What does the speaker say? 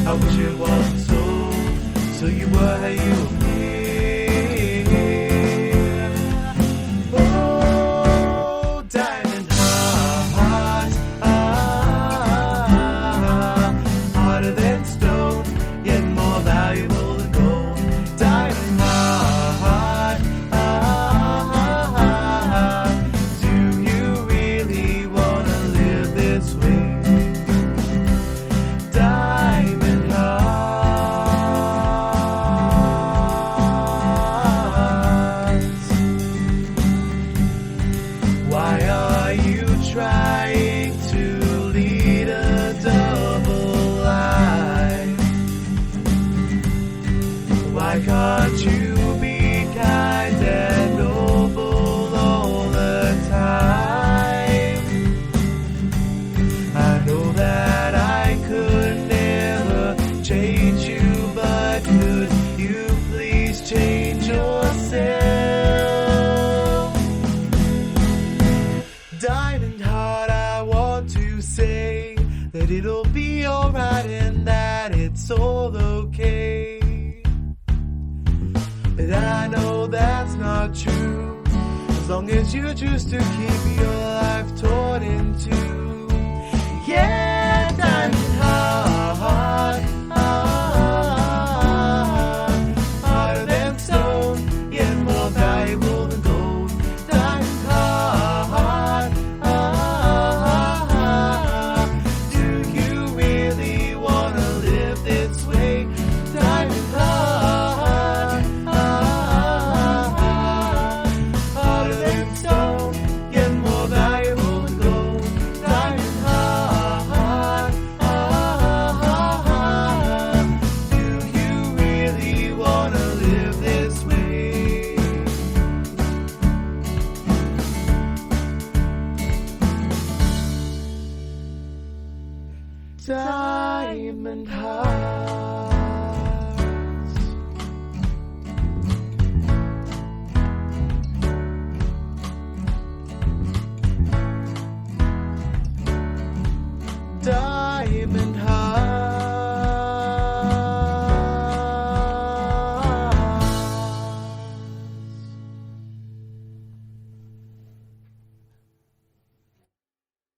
I wish it wasn't so you were how you appear. Oh, diamond heart, harder than stone, yet more valuable than gold. Diamond heart, do you really wanna live this way? Diamond hearts. Why are you trying to lead a double life? Why can't you be kind and noble all the time? I know that I could never change you, but could you please change yourself? Diamond heart, I want to say that it'll be alright and that it's all okay. But I know that's not true, as long as you choose to keep your life torn in two. Yeah, diamond heart.